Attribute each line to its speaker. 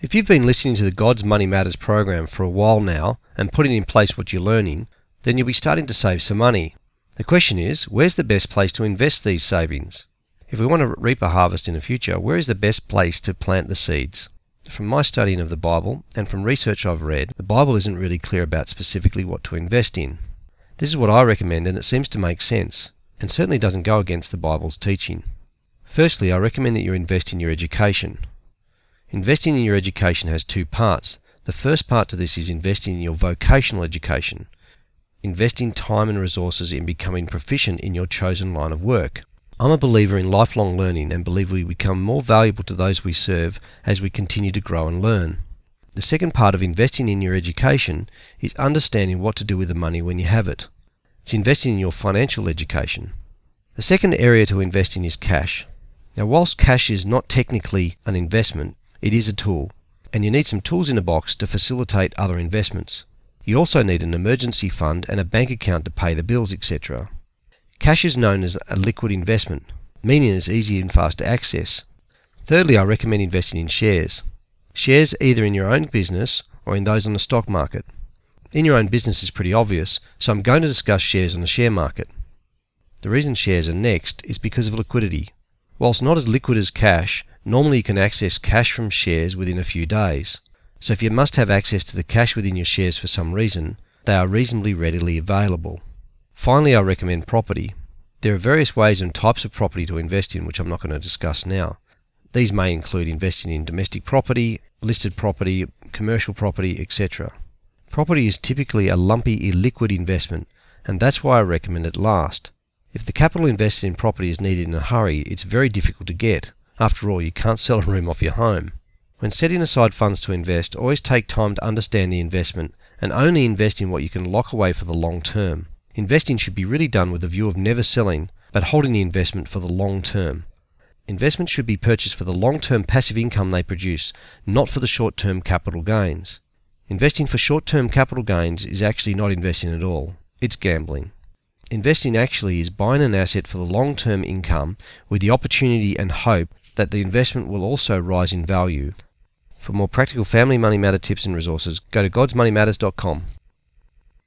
Speaker 1: If you've been listening to the God's Money Matters program for a while now and putting in place what you're learning, then you'll be starting to save some money. The question is, where's the best place to invest these savings? If we want to reap a harvest in the future, where is the best place to plant the seeds? From my studying of the Bible and from research I've read, the Bible isn't really clear about specifically what to invest in. This is what I recommend, and it seems to make sense, and certainly doesn't go against the Bible's teaching. Firstly, I recommend that you invest in your education. Investing in your education has two parts. The first part to this is investing in your vocational education, investing time and resources in becoming proficient in your chosen line of work. I'm a believer in lifelong learning and believe we become more valuable to those we serve as we continue to grow and learn. The second part of investing in your education is understanding what to do with the money when you have it. It's investing in your financial education. The second area to invest in is cash. Now, whilst cash is not technically an investment, it is a tool, and you need some tools in a box to facilitate other investments. You also need an emergency fund and a bank account to pay the bills, etc. Cash is known as a liquid investment, meaning it's easy and fast to access. Thirdly, I recommend investing in shares. Shares either in your own business or in those on the stock market. In your own business is pretty obvious, so I'm going to discuss shares on the share market. The reason shares are next is because of liquidity. Whilst not as liquid as cash, normally you can access cash from shares within a few days. So if you must have access to the cash within your shares for some reason, they are reasonably readily available. Finally, I recommend property. There are various ways and types of property to invest in, which I'm not going to discuss now. These may include investing in domestic property, listed property, commercial property, etc. Property is typically a lumpy, illiquid investment, and that's why I recommend it last. If the capital invested in property is needed in a hurry, it's very difficult to get. After all, you can't sell a room off your home. When setting aside funds to invest, always take time to understand the investment and only invest in what you can lock away for the long term. Investing should be really done with the view of never selling, but holding the investment for the long term. Investments should be purchased for the long-term passive income they produce, not for the short-term capital gains. Investing for short-term capital gains is actually not investing at all. It's gambling. Investing actually is buying an asset for the long-term income with the opportunity and hope that the investment will also rise in value. For more practical family money matter tips and resources, go to godsmoneymatters.com.